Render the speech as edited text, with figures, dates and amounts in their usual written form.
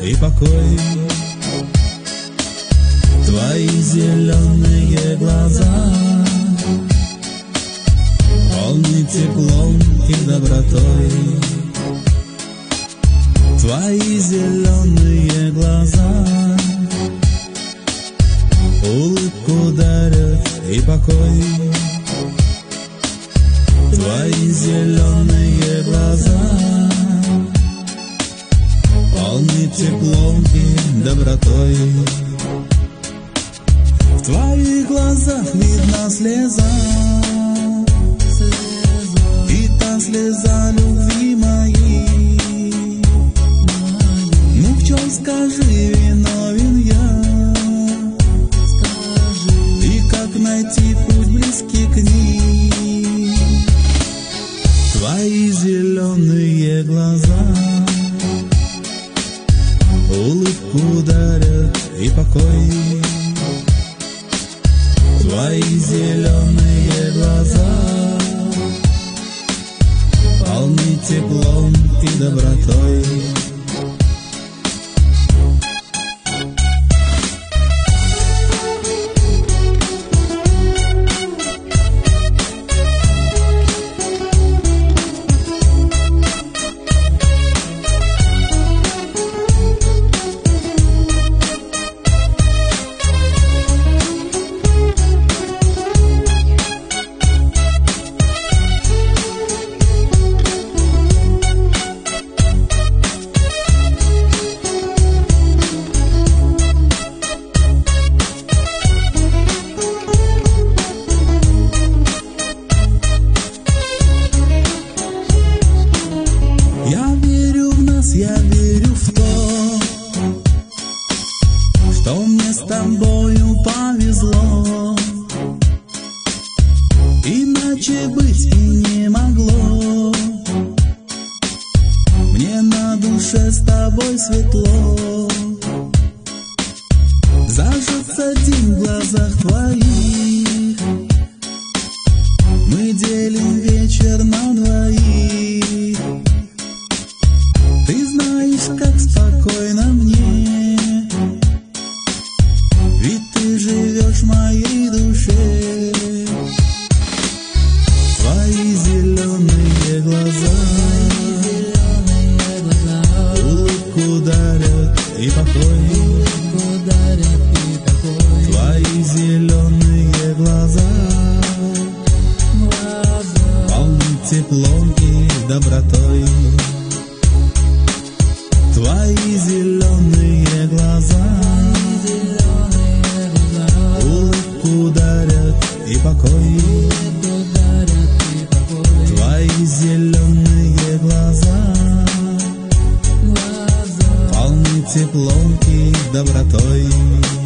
и покой. Твои зеленые глаза полны теплом и добротой. Твои зеленые глаза улыбку дарят и покой. Твои зеленые глаза полны теплом и добротой. В твоих глазах видна слеза, и та слеза любви моей. Ну в чем, скажи, виновен я? И как найти путь близкий к ней? Твои зеленые глаза улыбку дарят и покой. Твои зеленые глаза полны теплом и добротой. Я верю в то, что мне с тобою повезло, иначе быть и не могло. Мне на душе с тобой светло, зажжется день в глазах твоих, мы делим вечер на двоих. Ты знаешь, как спокойно мне, ведь ты живешь в моей душе. Твои зеленые глаза улыбку дарят и покой. Твои зеленые глаза полны теплом и добротой. Твои зеленые глаза улыбку дарят и покой. Твои зеленые глаза полны теплом и добротой.